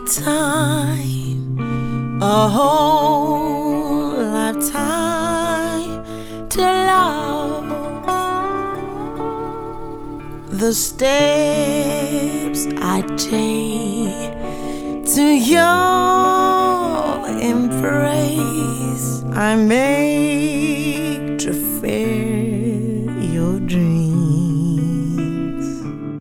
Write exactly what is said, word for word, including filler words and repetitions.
time, a whole lifetime to love. The steps I take to your embrace I made